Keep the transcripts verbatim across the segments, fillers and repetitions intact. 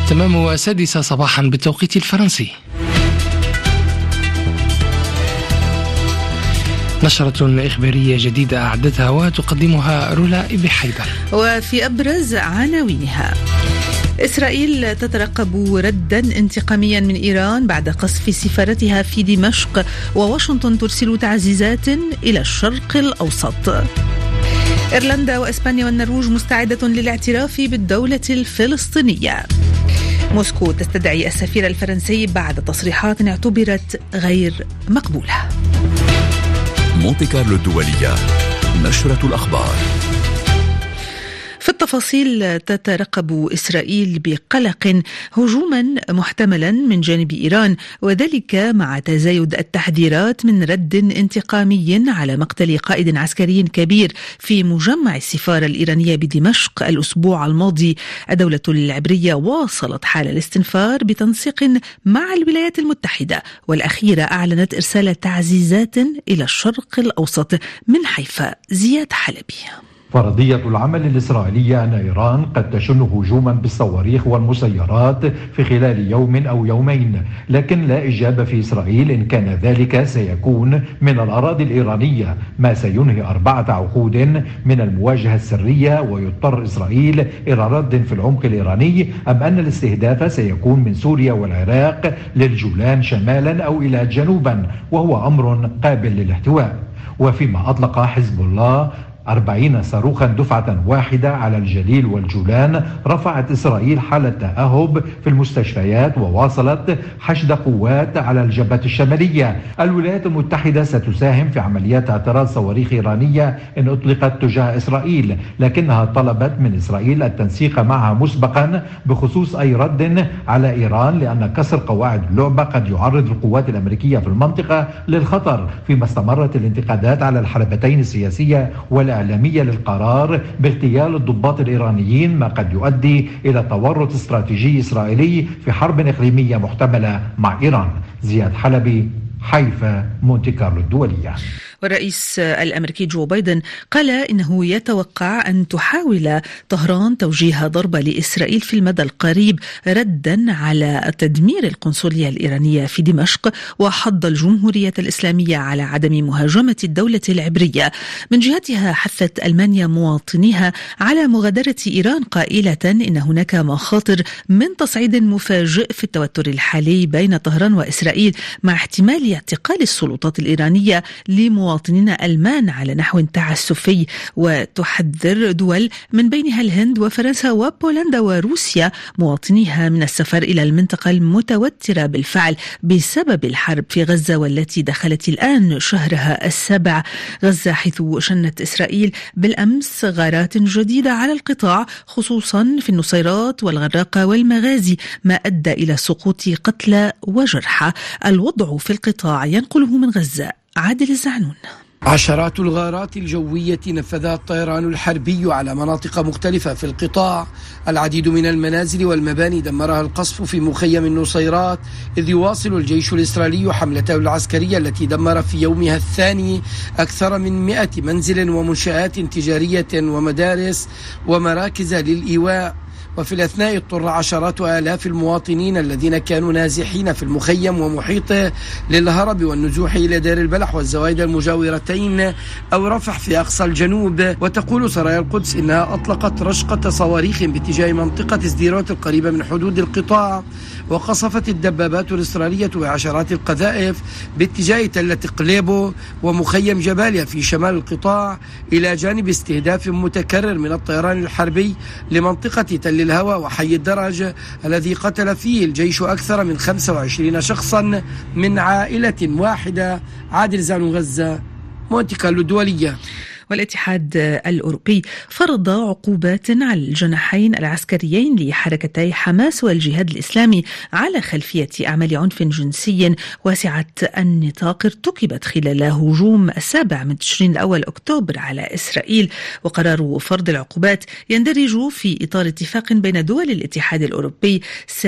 تمام السادسة صباحا بالتوقيت الفرنسي. نشرة إخبارية جديدة أعدتها وتقدمها رولا بحيدر. وفي أبرز عناوينها: إسرائيل تترقب ردا انتقاميا من إيران بعد قصف سفارتها في دمشق، وواشنطن ترسل تعزيزات إلى الشرق الأوسط. إيرلندا وإسبانيا والنرويج مستعدة للاعتراف بالدولة الفلسطينية. موسكو تستدعي السفير الفرنسي بعد تصريحات اعتبرت غير مقبولة. مونتي كارلو الدولية، نشرة الأخبار. في التفاصيل: تترقب إسرائيل بقلق هجوما محتملا من جانب إيران، وذلك مع تزايد التحذيرات من رد انتقامي على مقتل قائد عسكري كبير في مجمع السفارة الإيرانية بدمشق الأسبوع الماضي. الدولة العبرية واصلت حال الاستنفار بتنسيق مع الولايات المتحدة، والأخيرة أعلنت إرسال تعزيزات إلى الشرق الأوسط. من حيفا زياد حلبي. فرضية العمل الإسرائيلية أن إيران قد تشن هجوما بالصواريخ والمسيرات في خلال يوم أو يومين، لكن لا إجابة في إسرائيل إن كان ذلك سيكون من الأراضي الإيرانية، ما سينهي أربعة عقود من المواجهة السرية ويضطر إسرائيل إلى رد في العمق الإيراني، أم أن الاستهداف سيكون من سوريا والعراق للجولان شمالا أو إلى جنوبا، وهو أمر قابل للاحتواء. وفيما أطلق حزب الله أربعين صاروخا دفعة واحدة على الجليل والجولان، رفعت إسرائيل حالة تأهب في المستشفيات وواصلت حشد قوات على الجبهة الشمالية. الولايات المتحدة ستساهم في عمليات اعتراض صواريخ إيرانية إن أطلقت تجاه إسرائيل، لكنها طلبت من إسرائيل التنسيق معها مسبقا بخصوص أي رد على إيران، لأن كسر قواعد اللعبة قد يعرض القوات الأمريكية في المنطقة للخطر، فيما استمرت الانتقادات على الحلبتين السياسية والإعلامية للقرار باغتيال الضباط الإيرانيين، ما قد يؤدي إلى تورط استراتيجي إسرائيلي في حرب إقليمية محتملة مع إيران. زياد حلبي، حيفا، مونتي كارلو الدولية. والرئيس الأمريكي جو بايدن قال إنه يتوقع أن تحاول طهران توجيه ضربة لإسرائيل في المدى القريب ردا على تدمير القنصلية الإيرانية في دمشق، وحض الجمهورية الإسلامية على عدم مهاجمة الدولة العبرية. من جهتها حثت ألمانيا مواطنيها على مغادرة إيران، قائلة إن هناك مخاطر من تصعيد مفاجئ في التوتر الحالي بين طهران وإسرائيل، مع احتمال اعتقال السلطات الإيرانية لمواطنين مواطنين ألمان على نحو تعسفي. وتحذر دول من بينها الهند وفرنسا وبولندا وروسيا مواطنيها من السفر إلى المنطقة المتوترة بالفعل بسبب الحرب في غزة، والتي دخلت الآن شهرها السابع. غزة حيث شنت إسرائيل بالأمس غارات جديدة على القطاع، خصوصا في النصيرات والغراقة والمغازي، ما أدى إلى سقوط قتلى وجرحى. الوضع في القطاع ينقله من غزة عادل الزعنون. عشرات الغارات الجوية نفذها الطيران الحربي على مناطق مختلفة في القطاع. العديد من المنازل والمباني دمرها القصف في مخيم النصيرات، إذ يواصل الجيش الإسرائيلي حملته العسكرية التي دمر في يومها الثاني أكثر من مئة منزل ومنشآت تجارية ومدارس ومراكز للإيواء. وفي الأثناء اضطر عشرات آلاف المواطنين الذين كانوا نازحين في المخيم ومحيطه للهرب والنزوح إلى دير البلح والزوايد المجاورتين أو رفح في أقصى الجنوب. وتقول سرايا القدس إنها أطلقت رشقة صواريخ باتجاه منطقة سديروت القريبة من حدود القطاع، وقصفت الدبابات الإسرائيلية بعشرات القذائف باتجاه تلة قليبو ومخيم جباليا في شمال القطاع، إلى جانب استهداف متكرر من الطيران الحربي لمنطقة تل الهوى وحي الدرج، الذي قتل فيه الجيش أكثر من خمسة وعشرين شخصا من عائلة واحدة. عادل زعنون، غزة، مونتي كارلو الدولية. والاتحاد الأوروبي فرض عقوبات على الجناحين العسكريين لحركتي حماس والجهاد الإسلامي على خلفية أعمال عنف جنسي واسعة النطاق ارتكبت خلال هجوم السابع من تشرين الأول أكتوبر على إسرائيل. وقرار فرض العقوبات يندرج في إطار اتفاق بين دول الاتحاد الأوروبي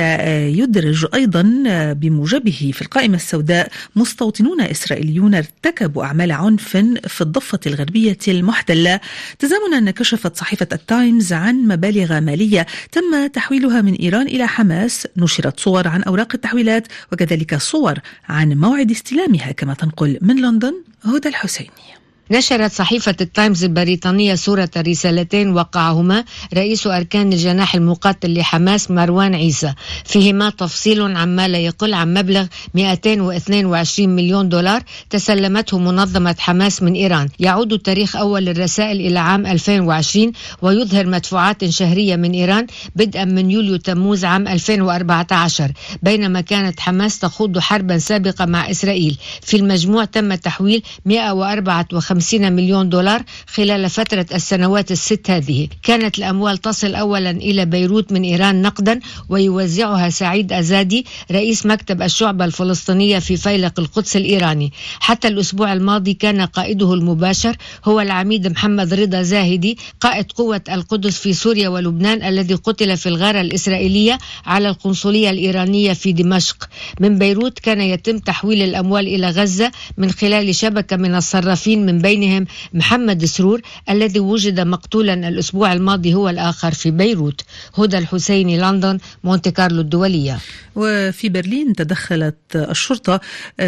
سيدرج أيضا بموجبه في القائمة السوداء مستوطنون إسرائيليون ارتكبوا أعمال عنف في الضفة الغربية المحتلة، تزامنا كشفت صحيفة التايمز عن مبالغ مالية تم تحويلها من إيران إلى حماس. نشرت صور عن أوراق التحويلات وكذلك صور عن موعد استلامها، كما تنقل من لندن هدى الحسيني. نشرت صحيفة التايمز البريطانية صورة رسالتين وقعهما رئيس أركان الجناح المقاتل لحماس مروان عيسى، فيهما تفصيل عما لا يقل عن مبلغ مئتين واثنين وعشرين مليون دولار تسلمته منظمة حماس من إيران. يعود تاريخ أول الرسائل إلى عام ألفين وعشرين ويظهر مدفوعات شهرية من إيران بدءا من يوليو تموز عام ألفين وأربعة عشر، بينما كانت حماس تخوض حربا سابقة مع إسرائيل. في المجموع تم تحويل مئة وأربعة وخمسين مليون دولار خلال فترة السنوات الست هذه. كانت الأموال تصل أولا إلى بيروت من إيران نقدا ويوزعها سعيد أزادي رئيس مكتب الشعبة الفلسطينية في فيلق القدس الإيراني. حتى الأسبوع الماضي كان قائده المباشر هو العميد محمد رضا زاهدي قائد قوة القدس في سوريا ولبنان، الذي قتل في الغارة الإسرائيلية على القنصلية الإيرانية في دمشق. من بيروت كان يتم تحويل الأموال إلى غزة من خلال شبكة من الصرافين، من بينهم محمد سرور الذي وجد مقتولا الأسبوع الماضي هو الآخر في بيروت. هدى الحسيني، لندن، مونتي كارلو الدولية. وفي برلين تدخلت الشرطة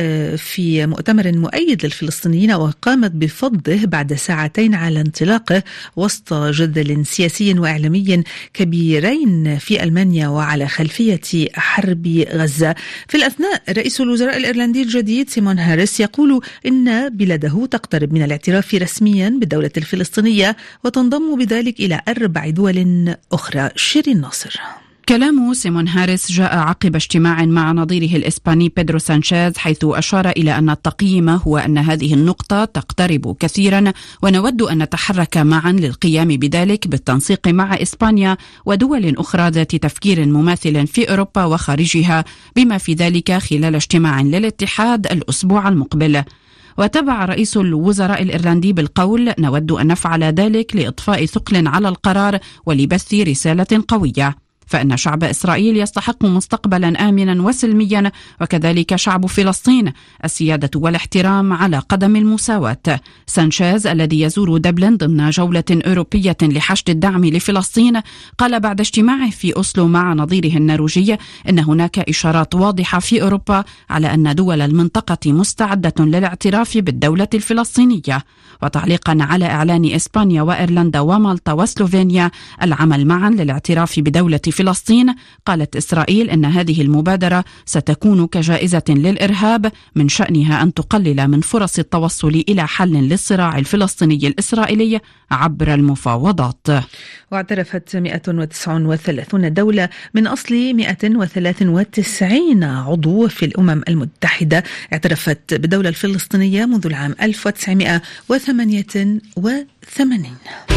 في مؤتمر مؤيد للفلسطينيين وقامت بفضه بعد ساعتين على انطلاقه وسط جدل سياسي وإعلامي كبيرين في ألمانيا وعلى خلفية حرب غزة. في الأثناء رئيس الوزراء الإيرلندي الجديد سيمون هاريس يقول إن بلاده تقترب من الاعتراف رسميا بالدولة الفلسطينية وتنضم بذلك إلى أربع دول أخرى. شيرين ناصر. كلام سيمون هاريس جاء عقب اجتماع مع نظيره الإسباني بيدرو سانشيز، حيث أشار إلى أن التقييم هو أن هذه النقطة تقترب كثيرا ونود أن نتحرك معا للقيام بذلك بالتنسيق مع إسبانيا ودول أخرى ذات تفكير مماثل في أوروبا وخارجها، بما في ذلك خلال اجتماع للاتحاد الأسبوع المقبل. وتبع رئيس الوزراء الإيرلندي بالقول: نود أن نفعل ذلك لإضفاء ثقل على القرار ولبث رسالة قوية، فإن شعب إسرائيل يستحق مستقبلا آمنا وسلميا، وكذلك شعب فلسطين، السيادة والاحترام على قدم المساواة. سانشيز الذي يزور دبلن ضمن جولة أوروبية لحشد الدعم لفلسطين قال بعد اجتماعه في أوسلو مع نظيره النرويجي إن هناك إشارات واضحة في أوروبا على أن دول المنطقة مستعدة للاعتراف بالدولة الفلسطينية. وتعليقا على إعلان إسبانيا وإيرلندا ومالطا وسلوفينيا العمل معا للاعتراف بدولة فلسطين، قالت إسرائيل إن هذه المبادرة ستكون كجائزة للإرهاب من شأنها أن تقلل من فرص التوصل إلى حل للصراع الفلسطيني الإسرائيلي عبر المفاوضات. واعترفت مئة وتسعة وثلاثين دولة من أصل مئة وثلاثة وتسعين عضو في الأمم المتحدة اعترفت بالدولة الفلسطينية منذ العام ألف وتسعمئة وثمانية وثمانين.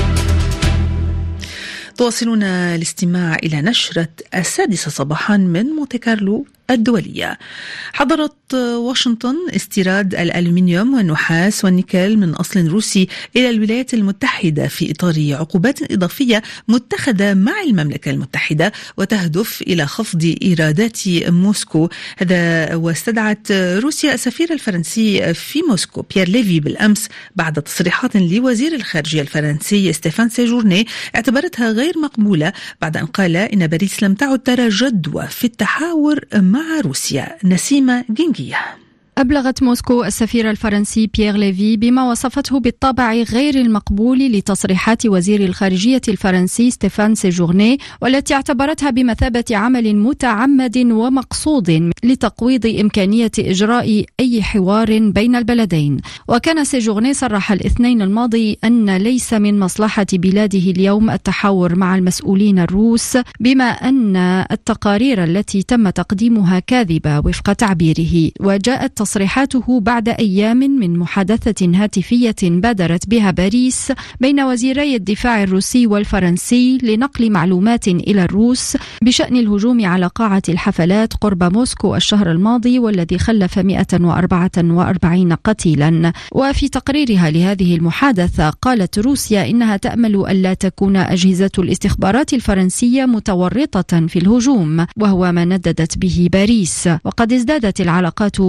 تواصلون الاستماع إلى نشرة السادسة صباحا من مونتي كارلو الدولية. حضرت واشنطن استيراد الألمنيوم والنحاس والنيكل من أصل روسي إلى الولايات المتحدة في إطار عقوبات إضافية متخذة مع المملكة المتحدة وتهدف إلى خفض إيرادات موسكو. هذا واستدعت روسيا السفير الفرنسي في موسكو بيير ليفي بالأمس بعد تصريحات لوزير الخارجية الفرنسي ستيفان سيجورني اعتبرتها غير مقبولة، بعد أن قال إن باريس لم تعد ترى جدوى في التحاور مع روسيا. نسيمة جنجية. أبلغت موسكو السفير الفرنسي بيير ليفي بما وصفته بالطابع غير المقبول لتصريحات وزير الخارجية الفرنسي ستيفان سيجورني، والتي اعتبرتها بمثابة عمل متعمد ومقصود لتقويض إمكانية إجراء أي حوار بين البلدين. وكان سيجورني صرح الاثنين الماضي أن ليس من مصلحة بلاده اليوم التحاور مع المسؤولين الروس، بما أن التقارير التي تم تقديمها كاذبة وفق تعبيره. وجاءت تصريحاته بعد أيام من محادثة هاتفية بادرت بها باريس بين وزيري الدفاع الروسي والفرنسي لنقل معلومات إلى الروس بشأن الهجوم على قاعة الحفلات قرب موسكو الشهر الماضي، والذي خلف مئة وأربعة وأربعين قتيلا. وفي تقريرها لهذه المحادثة قالت روسيا إنها تأمل ألا تكون أجهزة الاستخبارات الفرنسية متورطة في الهجوم، وهو ما نددت به باريس. وقد ازدادت العلاقات بين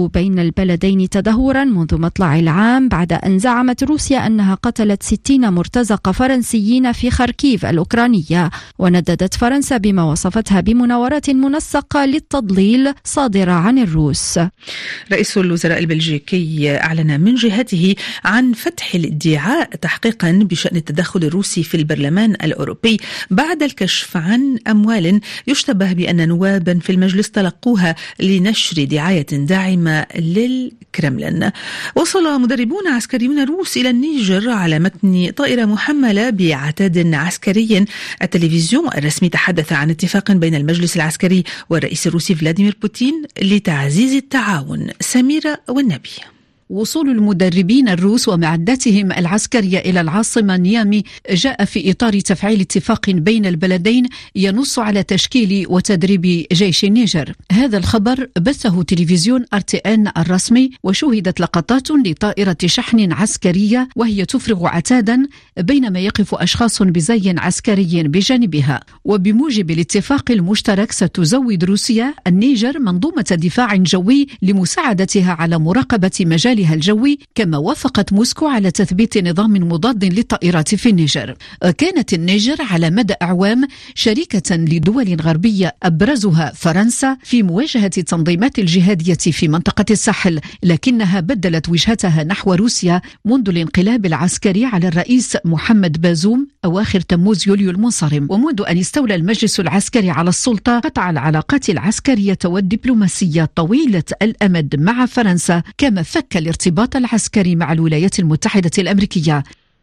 البلدين تدهورا منذ مطلع العام بعد أن زعمت روسيا أنها قتلت ستين مرتزق فرنسيين في خاركيف الأوكرانية. ونددت فرنسا بما وصفتها بمناورات منسقة للتضليل صادرة عن الروس. رئيس الوزراء البلجيكي أعلن من جهته عن فتح الادعاء تحقيقا بشأن التدخل الروسي في البرلمان الأوروبي بعد الكشف عن أموال يشتبه بأن نوابا في المجلس تلقوها لنشر دعاية داعمة للكرملين. وصل مدربون عسكريون روس إلى النيجر على متن طائرة محملة بعتاد عسكري. التلفزيون الرسمي تحدث عن اتفاق بين المجلس العسكري والرئيس الروسي فلاديمير بوتين لتعزيز التعاون. سميرة والنبي. وصول المدربين الروس ومعداتهم العسكرية إلى العاصمة نيامي جاء في إطار تفعيل اتفاق بين البلدين ينص على تشكيل وتدريب جيش النيجر. هذا الخبر بثه تلفزيون آر تي إن الرسمي، وشوهدت لقطات لطائرة شحن عسكرية وهي تفرغ عتادا بينما يقف أشخاص بزي عسكري بجانبها. وبموجب الاتفاق المشترك ستزود روسيا النيجر منظومة دفاع جوي لمساعدتها على مراقبة مجال الجوي، كما وافقت موسكو على تثبيت نظام مضاد للطائرات في النيجر. كانت النيجر على مدى أعوام شريكة لدول غربية أبرزها فرنسا في مواجهة التنظيمات الجهادية في منطقة الساحل، لكنها بدلت وجهتها نحو روسيا منذ الانقلاب العسكري على الرئيس محمد بازوم أواخر تموز يوليو المنصرم، ومنذ أن استولى المجلس العسكري على السلطة قطع العلاقات العسكرية والدبلوماسية طويلة الأمد مع فرنسا، كما فك الارتباط العسكري مع الولايات المتحدة الأمريكية.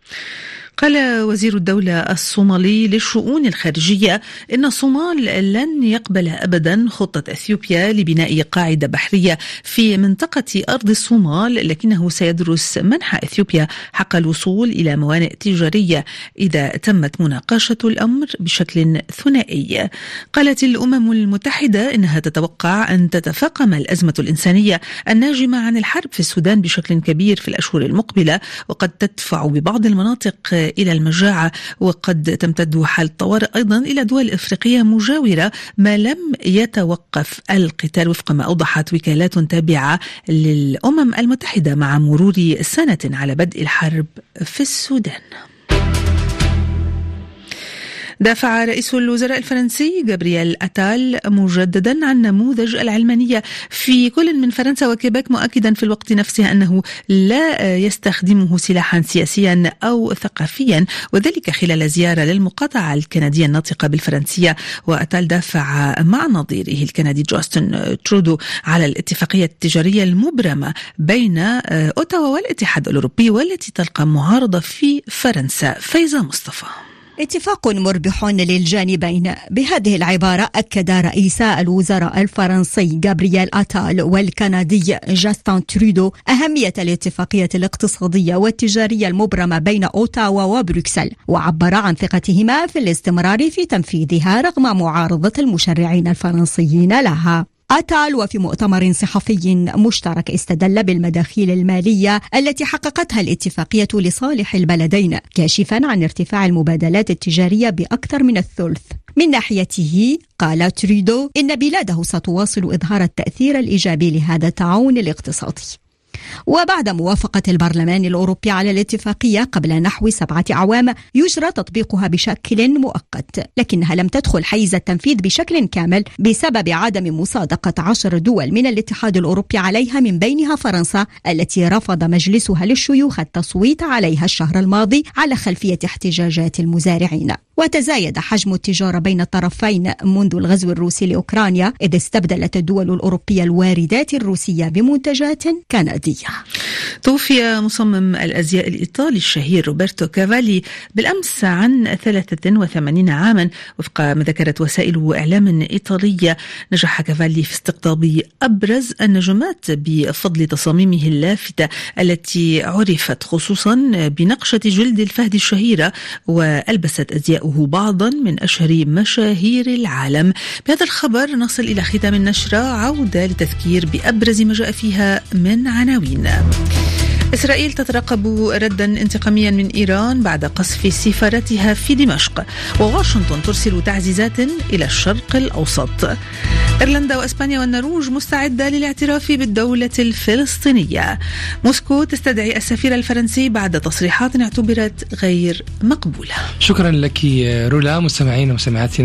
قال وزير الدولة الصومالي للشؤون الخارجية إن الصومال لن يقبل أبدا خطة أثيوبيا لبناء قاعدة بحرية في منطقة أرض الصومال، لكنه سيدرس منح أثيوبيا حق الوصول إلى موانئ تجارية إذا تمت مناقشة الأمر بشكل ثنائي. قالت الأمم المتحدة إنها تتوقع أن تتفاقم الأزمة الإنسانية الناجمة عن الحرب في السودان بشكل كبير في الأشهر المقبلة، وقد تدفع ببعض المناطق إلى المجاعة، وقد تمتد حالة الطوارئ أيضا إلى دول إفريقية مجاورة ما لم يتوقف القتال، وفق ما أوضحت وكالات تابعة للأمم المتحدة مع مرور سنة على بدء الحرب في السودان. دافع رئيس الوزراء الفرنسي جابرييل أتال مجددا عن نموذج العلمانية في كل من فرنسا وكيباك، مؤكدا في الوقت نفسه أنه لا يستخدمه سلاحا سياسيا أو ثقافيا، وذلك خلال زيارة للمقاطعة الكندية الناطقة بالفرنسية. وأتال دافع مع نظيره الكندي جاستن ترودو على الاتفاقية التجارية المبرمة بين أوتاوا والاتحاد الأوروبي والتي تلقى معارضة في فرنسا. فايزة مصطفى. اتفاق مربح للجانبين. بهذه العبارة أكد رئيس الوزراء الفرنسي جابرييل أتال والكندي جاستن ترودو أهمية الاتفاقية الاقتصادية والتجارية المبرمة بين أوتاوا وبروكسل، وعبر عن ثقتهما في الاستمرار في تنفيذها رغم معارضة المشرعين الفرنسيين لها. أتال وفي مؤتمر صحفي مشترك استدل بالمداخيل المالية التي حققتها الاتفاقية لصالح البلدين، كاشفا عن ارتفاع المبادلات التجارية بأكثر من الثلث. من ناحيته قال ترودو إن بلاده ستواصل إظهار التأثير الإيجابي لهذا التعاون الاقتصادي. وبعد موافقة البرلمان الأوروبي على الاتفاقية قبل نحو سبعة أعوام يجرى تطبيقها بشكل مؤقت، لكنها لم تدخل حيز التنفيذ بشكل كامل بسبب عدم مصادقة عشر دول من الاتحاد الأوروبي عليها، من بينها فرنسا التي رفض مجلسها للشيوخ التصويت عليها الشهر الماضي على خلفية احتجاجات المزارعين. وتزايد حجم التجارة بين الطرفين منذ الغزو الروسي لأوكرانيا، إذ استبدلت الدول الأوروبية الواردات الروسية بمنتجات كندية. توفي مصمم الأزياء الإيطالي الشهير روبرتو كافالي بالأمس عن ثلاثة وثمانين عاما، وفق ما ذكرت وسائل إعلام إيطالية. نجح كافالي في استقطاب أبرز النجمات بفضل تصاميمه اللافتة التي عرفت خصوصا بنقشة جلد الفهد الشهيرة، وألبست أزياؤه بعضا من أشهر مشاهير العالم. بهذا الخبر نصل إلى ختام النشرة، عودة لتذكير بأبرز ما جاء فيها من عناوين. إسرائيل تترقب ردا انتقاميا من إيران بعد قصف سفارتها في دمشق، وواشنطن ترسل تعزيزات إلى الشرق الأوسط. إيرلندا وإسبانيا والنرويج مستعدة للاعتراف بالدولة الفلسطينية. موسكو تستدعي السفير الفرنسي بعد تصريحات اعتبرت غير مقبولة. شكرا لك رولا. مستمعين ومستمعاتنا